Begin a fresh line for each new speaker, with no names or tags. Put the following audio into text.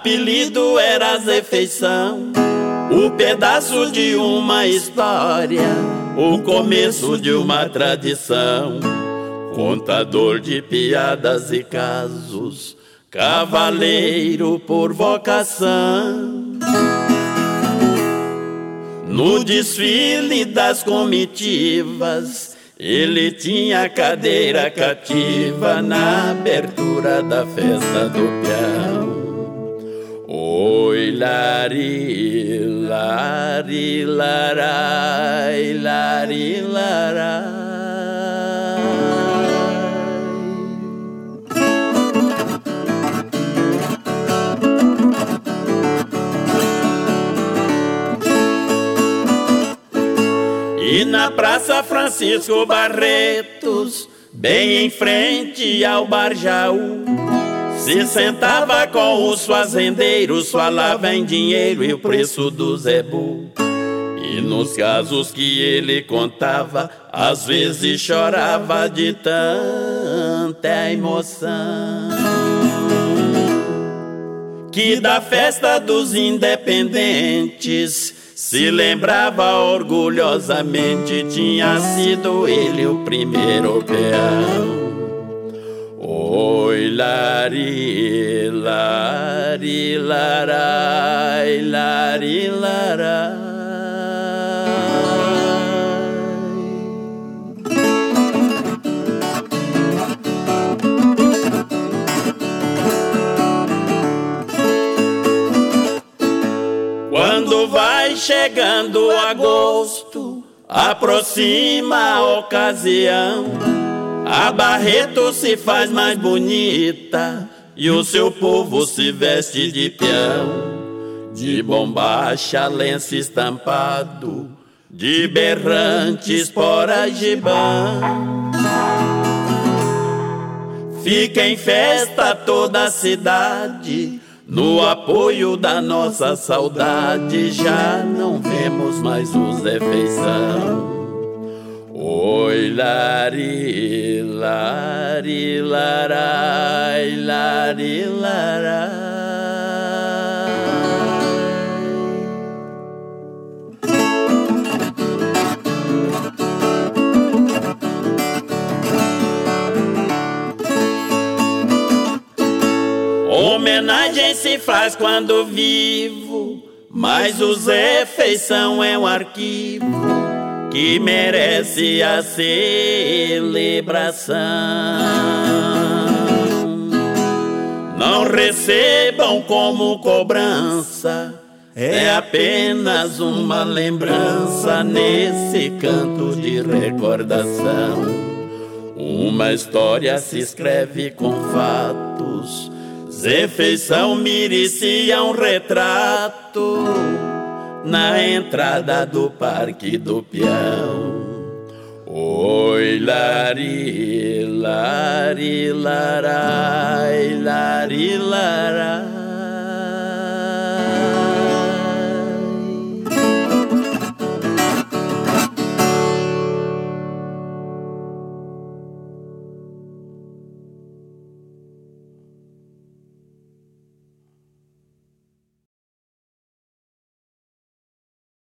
apelido era Zé Feição, o pedaço de uma história, o começo de uma tradição, contador de piadas e casos, cavaleiro por vocação. No desfile das comitivas, ele tinha cadeira cativa na abertura da festa do peão. Oi, lari, lari, larai, lari, larai. E na Praça Francisco Barretos, bem em frente ao Bar Jaú, se sentava com os fazendeiros, falava em dinheiro e o preço do zebu. E nos casos que ele contava, às vezes chorava de tanta emoção. Que da festa dos independentes se lembrava orgulhosamente, tinha sido ele o primeiro peão. Oi, lari, lari, larai, lari, larai. Quando vai chegando agosto, aproxima a ocasião, a Barreto se faz mais bonita e o seu povo se veste de peão, de bombacha, lenço estampado, de berrante, espora, gibão. Fica em festa toda a cidade, no apoio da nossa saudade, já não vemos mais o Zé Feição. Oi, lari, lari, larai, lari, larai. Homenagem se faz quando vivo, mas o Zé Feição é um arquivo que merece a celebração. Não recebam como cobrança, é apenas uma lembrança nesse canto de recordação. Uma história se escreve com fatos, Zé Feição merecia um retrato na entrada do Parque do Peão. Oi, lari, lari, larai, lari, larai.